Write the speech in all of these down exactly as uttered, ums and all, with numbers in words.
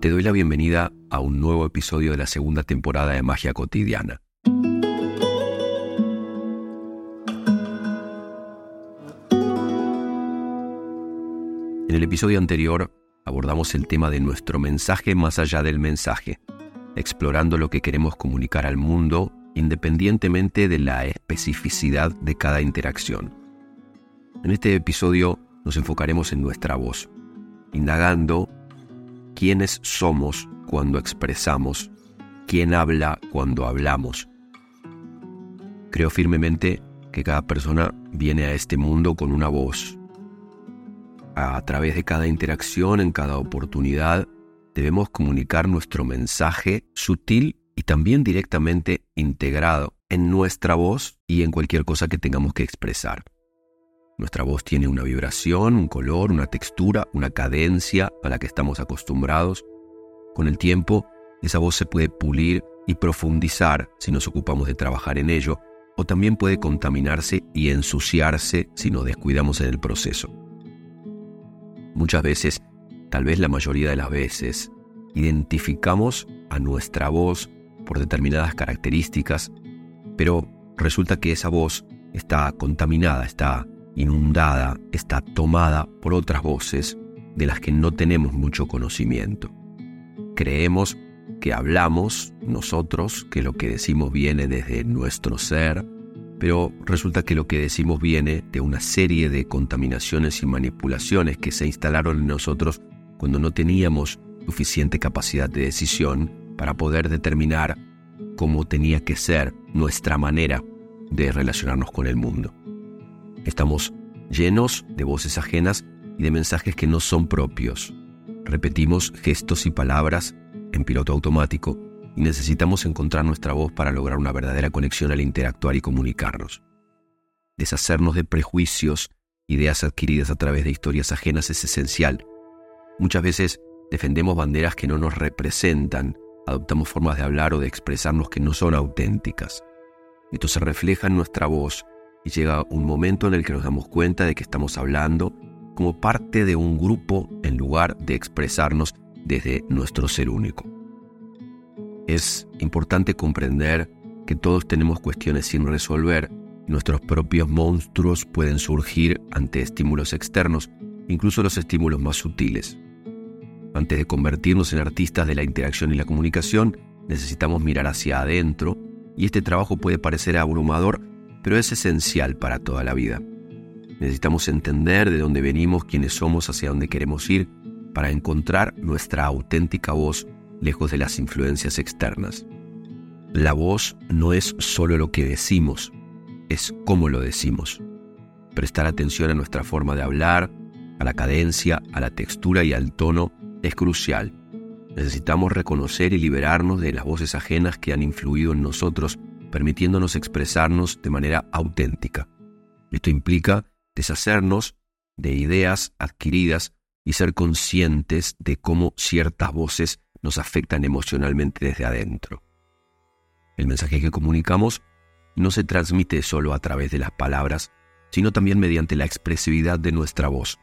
Te doy la bienvenida a un nuevo episodio de la segunda temporada de Magia Cotidiana. En el episodio anterior abordamos el tema de nuestro mensaje más allá del mensaje, explorando lo que queremos comunicar al mundo independientemente de la especificidad de cada interacción. En este episodio nos enfocaremos en nuestra voz, indagando quiénes somos cuando expresamos, quién habla cuando hablamos. Creo firmemente que cada persona viene a este mundo con una voz. A través de cada interacción, en cada oportunidad, debemos comunicar nuestro mensaje sutil y también directamente integrado en nuestra voz y en cualquier cosa que tengamos que expresar. Nuestra voz tiene una vibración, un color, una textura, una cadencia a la que estamos acostumbrados. Con el tiempo, esa voz se puede pulir y profundizar si nos ocupamos de trabajar en ello, o también puede contaminarse y ensuciarse si nos descuidamos en el proceso. Muchas veces, tal vez la mayoría de las veces, identificamos a nuestra voz por determinadas características, pero resulta que esa voz está contaminada, está inundada, está tomada por otras voces de las que no tenemos mucho conocimiento. Creemos que hablamos nosotros, que lo que decimos viene desde nuestro ser, pero resulta que lo que decimos viene de una serie de contaminaciones y manipulaciones que se instalaron en nosotros cuando no teníamos suficiente capacidad de decisión para poder determinar cómo tenía que ser nuestra manera de relacionarnos con el mundo. Estamos llenos de voces ajenas y de mensajes que no son propios. Repetimos gestos y palabras en piloto automático y necesitamos encontrar nuestra voz para lograr una verdadera conexión al interactuar y comunicarnos. Deshacernos de prejuicios, ideas adquiridas a través de historias ajenas es esencial. Muchas veces defendemos banderas que no nos representan, adoptamos formas de hablar o de expresarnos que no son auténticas. Esto se refleja en nuestra voz y llega un momento en el que nos damos cuenta de que estamos hablando como parte de un grupo en lugar de expresarnos desde nuestro ser único. Es importante comprender que todos tenemos cuestiones sin resolver y nuestros propios monstruos pueden surgir ante estímulos externos, incluso los estímulos más sutiles. Antes de convertirnos en artistas de la interacción y la comunicación, necesitamos mirar hacia adentro, y este trabajo puede parecer abrumador, pero es esencial para toda la vida. Necesitamos entender de dónde venimos, quiénes somos, hacia dónde queremos ir, para encontrar nuestra auténtica voz lejos de las influencias externas. La voz no es solo lo que decimos, es cómo lo decimos. Prestar atención a nuestra forma de hablar, a la cadencia, a la textura y al tono es crucial. Necesitamos reconocer y liberarnos de las voces ajenas que han influido en nosotros, permitiéndonos expresarnos de manera auténtica. Esto implica deshacernos de ideas adquiridas y ser conscientes de cómo ciertas voces nos afectan emocionalmente desde adentro. El mensaje que comunicamos no se transmite solo a través de las palabras, sino también mediante la expresividad de nuestra voz.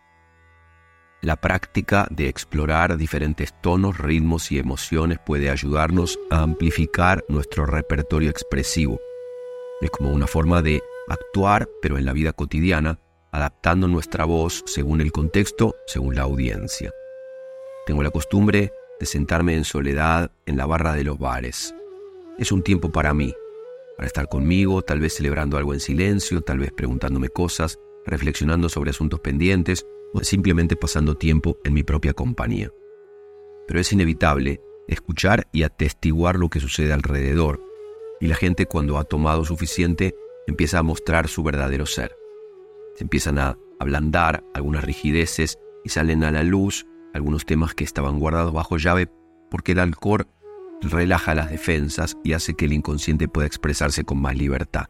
La práctica de explorar diferentes tonos, ritmos y emociones puede ayudarnos a amplificar nuestro repertorio expresivo. Es como una forma de actuar, pero en la vida cotidiana, adaptando nuestra voz según el contexto, según la audiencia. Tengo la costumbre de sentarme en soledad en la barra de los bares. Es un tiempo para mí, para estar conmigo, tal vez celebrando algo en silencio, tal vez preguntándome cosas, reflexionando sobre asuntos pendientes, o simplemente pasando tiempo en mi propia compañía. Pero es inevitable escuchar y atestiguar lo que sucede alrededor, y la gente, cuando ha tomado suficiente, empieza a mostrar su verdadero ser. Se empiezan a ablandar algunas rigideces y salen a la luz algunos temas que estaban guardados bajo llave, porque el alcohol relaja las defensas y hace que el inconsciente pueda expresarse con más libertad.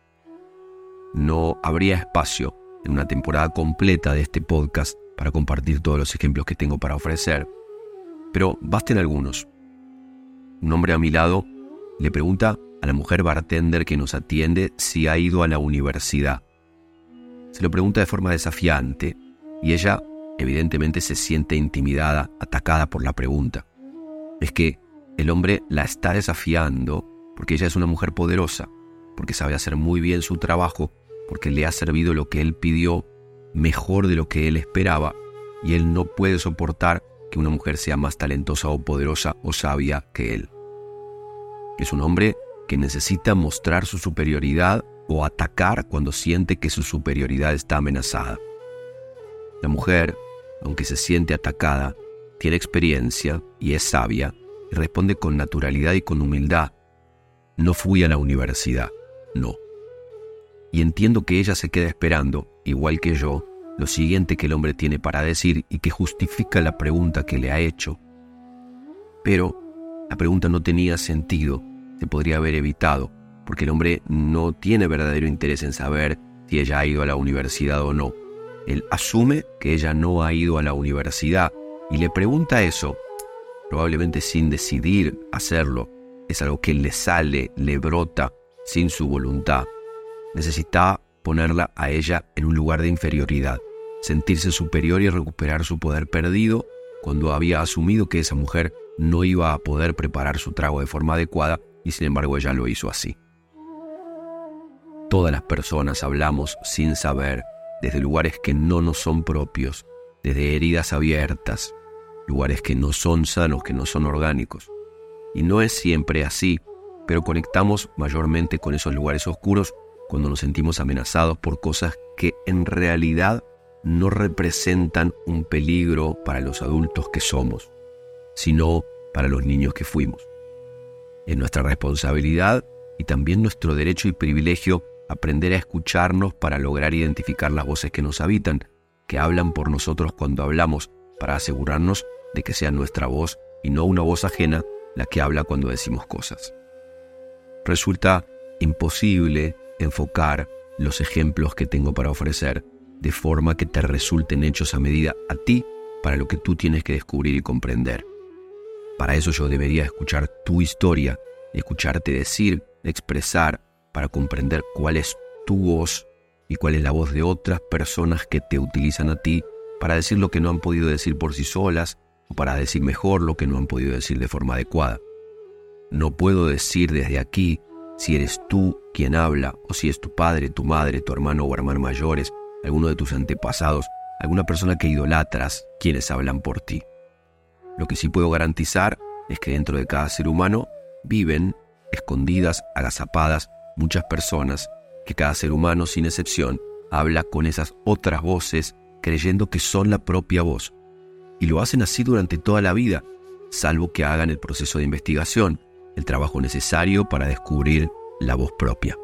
No habría espacio en una temporada completa de este podcast para compartir todos los ejemplos que tengo para ofrecer, pero basten algunos. Un hombre a mi lado le pregunta a la mujer bartender que nos atiende si ha ido a la universidad. Se lo pregunta de forma desafiante y ella evidentemente se siente intimidada, atacada por la pregunta. es que el hombre la está desafiando porque ella es una mujer poderosa, porque sabe hacer muy bien su trabajo, porque le ha servido lo que él pidió mejor de lo que él esperaba, y él no puede soportar que una mujer sea más talentosa o poderosa o sabia que él. Es un hombre que necesita mostrar su superioridad o atacar cuando siente que su superioridad está amenazada. La mujer, aunque se siente atacada, tiene experiencia y es sabia y responde con naturalidad y con humildad. No fui a la universidad, no. Y entiendo que ella se queda esperando, igual que yo, lo siguiente que el hombre tiene para decir y que justifica la pregunta que le ha hecho. Pero la pregunta no tenía sentido, se podría haber evitado, porque el hombre no tiene verdadero interés en saber si ella ha ido a la universidad o no. Él asume que ella no ha ido a la universidad y le pregunta eso, probablemente sin decidir hacerlo. Es algo que le sale, le brota sin su voluntad. Necesita ponerla a ella en un lugar de inferioridad, sentirse superior y recuperar su poder perdido cuando había asumido que esa mujer no iba a poder preparar su trago de forma adecuada y sin embargo ella lo hizo así. Todas las personas hablamos sin saber, desde lugares que no nos son propios, desde heridas abiertas, lugares que no son sanos, que no son orgánicos. Y no es siempre así, pero conectamos mayormente con esos lugares oscuros cuando nos sentimos amenazados por cosas que en realidad no representan un peligro para los adultos que somos, sino para los niños que fuimos. Es nuestra responsabilidad y también nuestro derecho y privilegio aprender a escucharnos para lograr identificar las voces que nos habitan, que hablan por nosotros cuando hablamos, para asegurarnos de que sea nuestra voz y no una voz ajena la que habla cuando decimos cosas. Resulta imposible enfocar los ejemplos que tengo para ofrecer de forma que te resulten hechos a medida a ti para lo que tú tienes que descubrir y comprender. Para eso yo debería escuchar tu historia, escucharte decir, expresar, para comprender cuál es tu voz y cuál es la voz de otras personas que te utilizan a ti para decir lo que no han podido decir por sí solas o para decir mejor lo que no han podido decir de forma adecuada. No puedo decir desde aquí si eres tú quien habla o si es tu padre, tu madre, tu hermano o hermano mayores, alguno de tus antepasados, alguna persona que idolatras quienes hablan por ti. Lo que sí puedo garantizar es que dentro de cada ser humano viven, escondidas, agazapadas, muchas personas, que cada ser humano, sin excepción, habla con esas otras voces creyendo que son la propia voz. Y lo hacen así durante toda la vida, salvo que hagan el proceso de investigación, el trabajo necesario para descubrir la voz propia.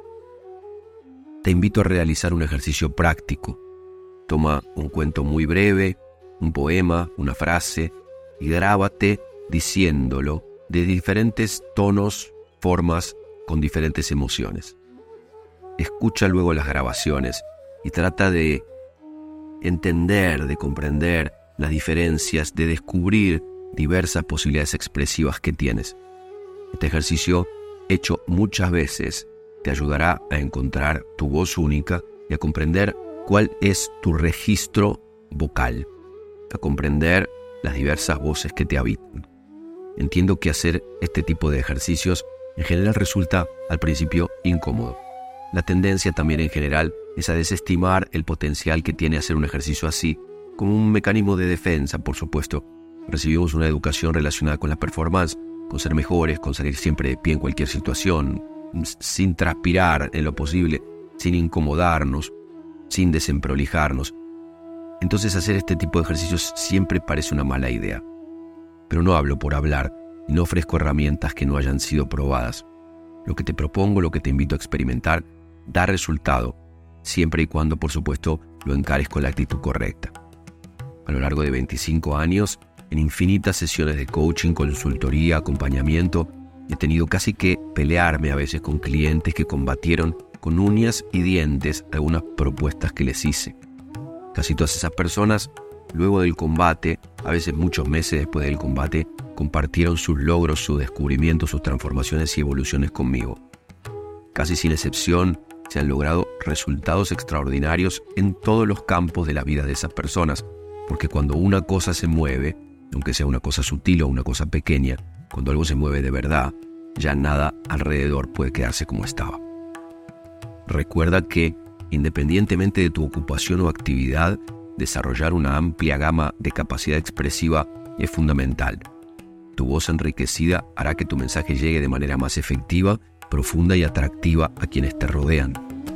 Te invito a realizar un ejercicio práctico. Toma un cuento muy breve, un poema, una frase, y grábate diciéndolo de diferentes tonos, formas, con diferentes emociones. Escucha luego las grabaciones y trata de entender, de comprender las diferencias, de descubrir diversas posibilidades expresivas que tienes. Este ejercicio, hecho muchas veces, te ayudará a encontrar tu voz única y a comprender cuál es tu registro vocal, a comprender las diversas voces que te habitan. Entiendo que hacer este tipo de ejercicios en general resulta al principio incómodo. La tendencia también en general es a desestimar el potencial que tiene hacer un ejercicio así, como un mecanismo de defensa, por supuesto. Recibimos una educación relacionada con la performance, con ser mejores, con salir siempre de pie en cualquier situación, sin transpirar en lo posible, sin incomodarnos, sin desemprolijarnos. Entonces hacer este tipo de ejercicios siempre parece una mala idea. Pero no hablo por hablar y no ofrezco herramientas que no hayan sido probadas. Lo que te propongo, lo que te invito a experimentar, da resultado, siempre y cuando, por supuesto, lo encares con la actitud correcta. A lo largo de veinticinco años, en infinitas sesiones de coaching, consultoría, acompañamiento, he tenido casi que pelearme a veces con clientes que combatieron con uñas y dientes algunas propuestas que les hice. Casi todas esas personas, luego del combate, a veces muchos meses después del combate, compartieron sus logros, sus descubrimientos, sus transformaciones y evoluciones conmigo. Casi sin excepción, se han logrado resultados extraordinarios en todos los campos de la vida de esas personas, porque cuando una cosa se mueve, aunque sea una cosa sutil o una cosa pequeña, cuando algo se mueve de verdad, ya nada alrededor puede quedarse como estaba. Recuerda que, independientemente de tu ocupación o actividad, desarrollar una amplia gama de capacidad expresiva es fundamental. Tu voz enriquecida hará que tu mensaje llegue de manera más efectiva, profunda y atractiva a quienes te rodean.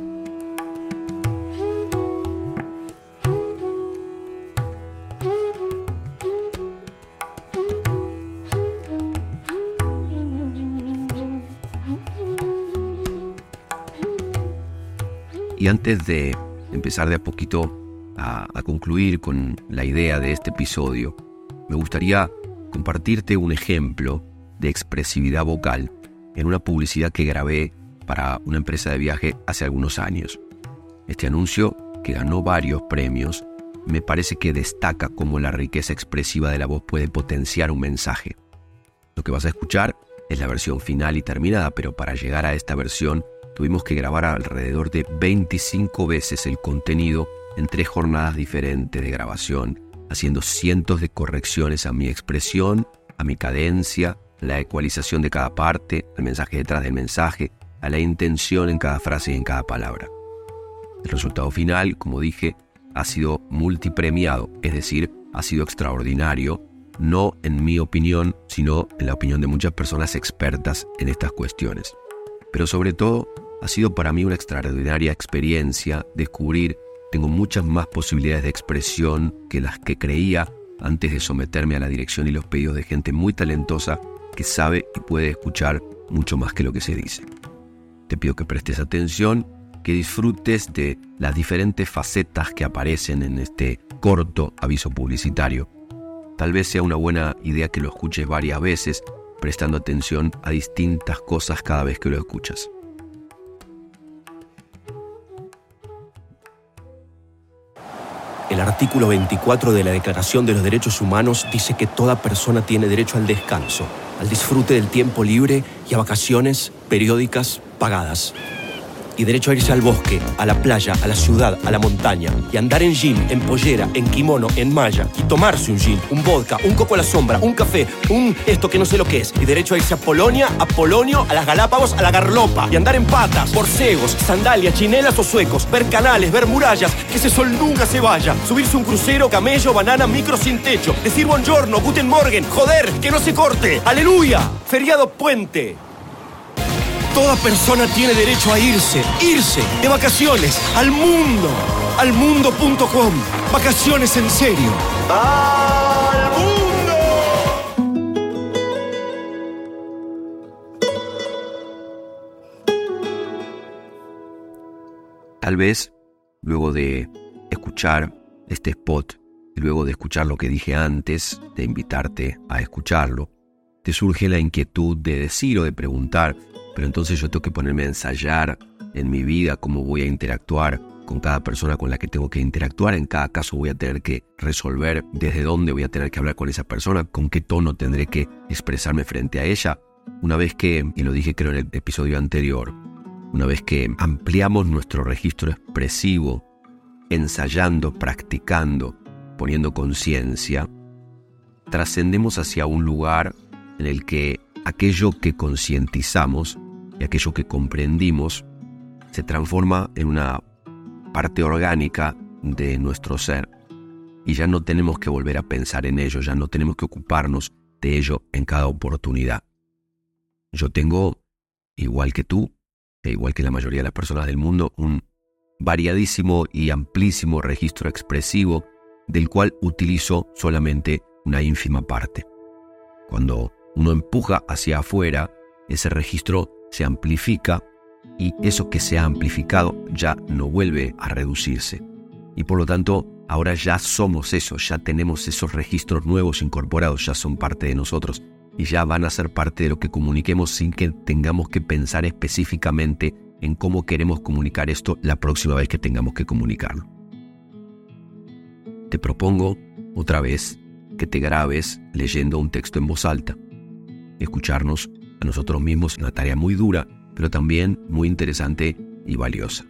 Y antes de empezar de a poquito a, a concluir con la idea de este episodio, me gustaría compartirte un ejemplo de expresividad vocal en una publicidad que grabé para una empresa de viaje hace algunos años. Este anuncio, que ganó varios premios, me parece que destaca cómo la riqueza expresiva de la voz puede potenciar un mensaje. Lo que vas a escuchar es la versión final y terminada, pero para llegar a esta versión tuvimos que grabar alrededor de veinticinco veces el contenido en tres jornadas diferentes de grabación, haciendo cientos de correcciones a mi expresión, a mi cadencia, la ecualización de cada parte, al mensaje detrás del mensaje, a la intención en cada frase y en cada palabra. El resultado final, como dije, ha sido multipremiado, es decir, ha sido extraordinario, no en mi opinión, sino en la opinión de muchas personas expertas en estas cuestiones. Pero sobre todo, ha sido para mí una extraordinaria experiencia descubrir que tengo muchas más posibilidades de expresión que las que creía antes de someterme a la dirección y los pedidos de gente muy talentosa que sabe y puede escuchar mucho más que lo que se dice. Te pido que prestes atención, que disfrutes de las diferentes facetas que aparecen en este corto aviso publicitario. Tal vez sea una buena idea que lo escuches varias veces, prestando atención a distintas cosas cada vez que lo escuchas. El artículo veinticuatro de la Declaración de los Derechos Humanos dice que toda persona tiene derecho al descanso, al disfrute del tiempo libre y a vacaciones periódicas pagadas. Y derecho a irse al bosque, a la playa, a la ciudad, a la montaña. Y andar en jean, en pollera, en kimono, en malla. Y tomarse un gin, un vodka, un coco a la sombra, un café, un esto que no sé lo que es. Y derecho a irse a Polonia, a Polonio, a las Galápagos, a la Garlopa. Y andar en patas, borcegos, sandalias, chinelas o suecos. Ver canales, ver murallas, que ese sol nunca se vaya. Subirse un crucero, camello, banana, micro sin techo. Decir buongiorno, guten morgen, joder, que no se corte. Aleluya, feriado puente. Toda persona tiene derecho a irse, irse de vacaciones al mundo, al mundo punto com. Vacaciones en serio. ¡Al mundo! Tal vez, luego de escuchar este spot y luego de escuchar lo que dije antes, de invitarte a escucharlo, te surge la inquietud de decir o de preguntar: pero entonces yo tengo que ponerme a ensayar en mi vida cómo voy a interactuar con cada persona con la que tengo que interactuar. En cada caso voy a tener que resolver desde dónde voy a tener que hablar con esa persona, con qué tono tendré que expresarme frente a ella. Una vez que, y lo dije creo en el episodio anterior, una vez que ampliamos nuestro registro expresivo, ensayando, practicando, poniendo conciencia, trascendemos hacia un lugar en el que aquello que concientizamos y aquello que comprendimos se transforma en una parte orgánica de nuestro ser y ya no tenemos que volver a pensar en ello, ya no tenemos que ocuparnos de ello en cada oportunidad. Yo tengo, igual que tú, e igual que la mayoría de las personas del mundo, un variadísimo y amplísimo registro expresivo del cual utilizo solamente una ínfima parte. Cuando uno empuja hacia afuera, ese registro se amplifica y eso que se ha amplificado ya no vuelve a reducirse. Y por lo tanto, ahora ya somos eso, ya tenemos esos registros nuevos incorporados, ya son parte de nosotros y ya van a ser parte de lo que comuniquemos sin que tengamos que pensar específicamente en cómo queremos comunicar esto la próxima vez que tengamos que comunicarlo. Te propongo, otra vez, que te grabes leyendo un texto en voz alta. Escucharnos a nosotros mismos es una tarea muy dura, pero también muy interesante y valiosa.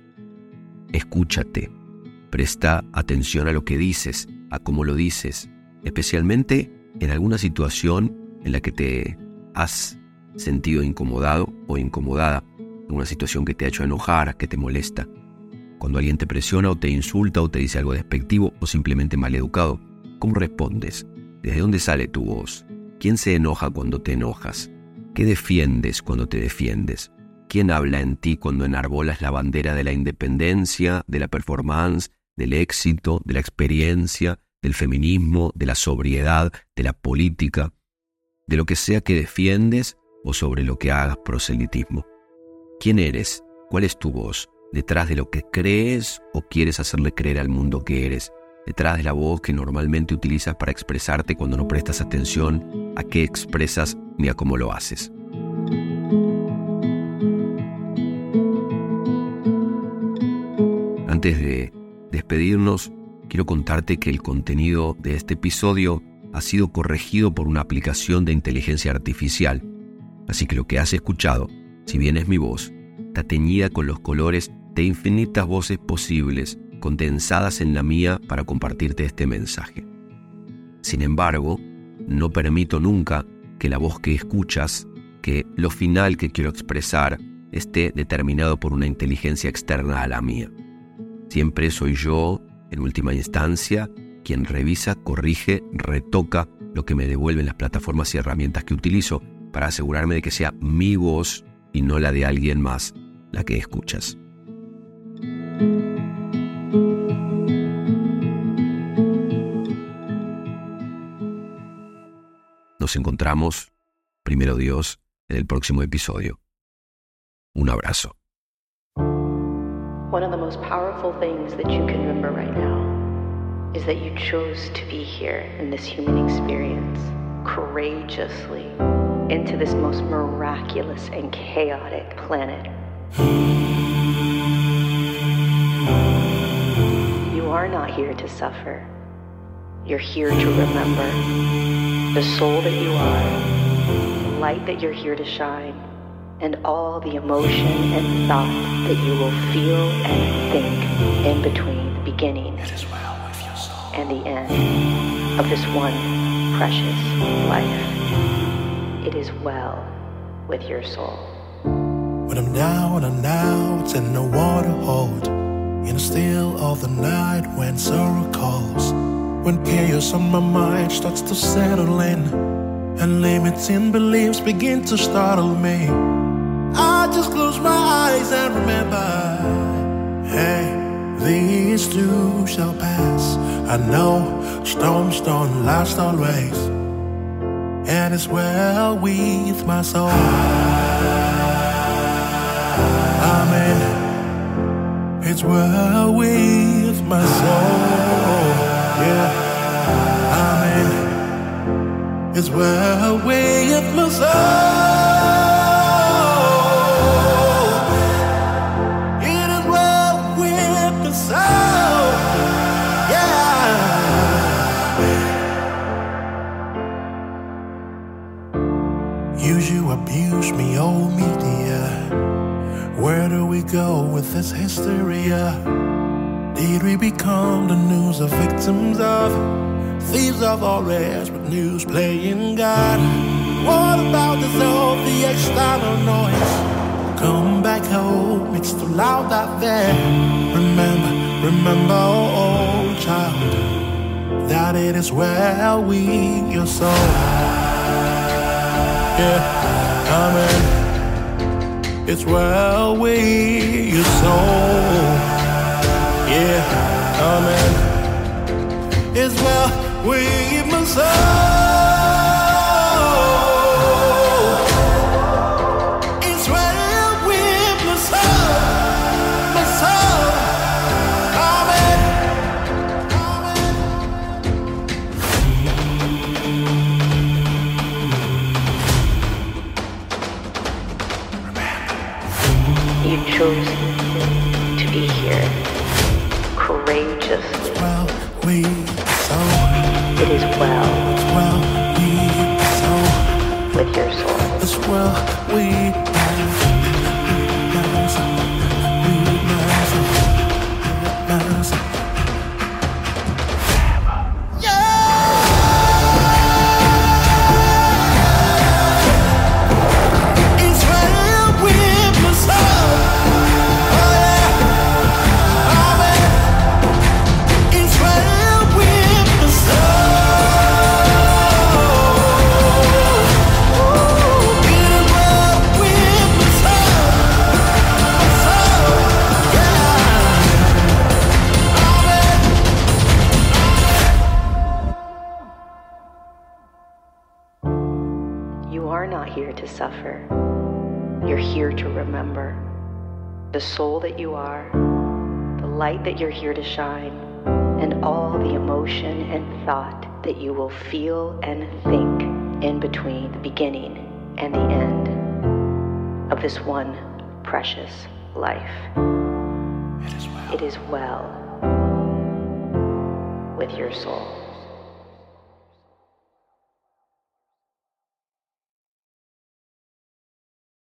Escúchate, presta atención a lo que dices, a cómo lo dices, especialmente en alguna situación en la que te has sentido incomodado o incomodada, en una situación que te ha hecho enojar, que te molesta. Cuando alguien te presiona o te insulta o te dice algo despectivo o simplemente maleducado, ¿cómo respondes? ¿Desde dónde sale tu voz? ¿Quién se enoja cuando te enojas? ¿Qué defiendes cuando te defiendes? ¿Quién habla en ti cuando enarbolas la bandera de la independencia, de la performance, del éxito, de la experiencia, del feminismo, de la sobriedad, de la política, de lo que sea que defiendes o sobre lo que hagas proselitismo? ¿Quién eres? ¿Cuál es tu voz? Detrás de lo que crees o quieres hacerle creer al mundo que eres, detrás de la voz que normalmente utilizas para expresarte cuando no prestas atención a qué expresas ni a cómo lo haces. Antes de despedirnos, quiero contarte que el contenido de este episodio ha sido corregido por una aplicación de inteligencia artificial, así que lo que has escuchado, si bien es mi voz, está teñida con los colores de infinitas voces posibles condensadas en la mía para compartirte este mensaje. Sin embargo, no permito nunca que la voz que escuchas, que lo final que quiero expresar, esté determinado por una inteligencia externa a la mía. Siempre soy yo, en última instancia, quien revisa, corrige, retoca lo que me devuelven las plataformas y herramientas que utilizo para asegurarme de que sea mi voz y no la de alguien más la que escuchas. Nos encontramos, primero Dios, en el próximo episodio. Un abrazo. One of the most powerful things that you can remember right now is that you chose to be here in this human experience courageously into this most miraculous and chaotic planet. You are not here to suffer. You're here to remember the soul that you are, the light that you're here to shine, and all the emotion and thought that you will feel and think in between the beginning and the end of this one precious life. It is well with your soul. When I'm down and out and no one to hold, in the still of the night when sorrow calls, when chaos on my mind starts to settle in, and limiting beliefs begin to startle me, I just close my eyes and remember, hey, these too shall pass. I know storms don't last always, and it's well with my soul. Amen. It's well with my soul. Yeah. Amen. It's well with my soul. It is well with my soul. Yeah. Use you, abuse me, oh media. Where do we go with this hysteria? Did we become the news of victims of thieves of all rest with news playing God? What about this all the external noise? Come back home, it's too loud out there. Remember, remember, oh child, that it is well with your soul. Yeah, amen. It's well with your soul. Yeah, amen. It's well with my soul. It's well with my soul. My soul. Amen. Amen. You chose to be here courageously. Well, we so. It is well. It's well, we so. With your soul. It's well, we. Yeah! You are not here to suffer. You're here to remember the soul that you are, the light that you're here to shine, and all the emotion and thought that you will feel and think in between the beginning and the end of this one precious life. It is well. It is well with your soul.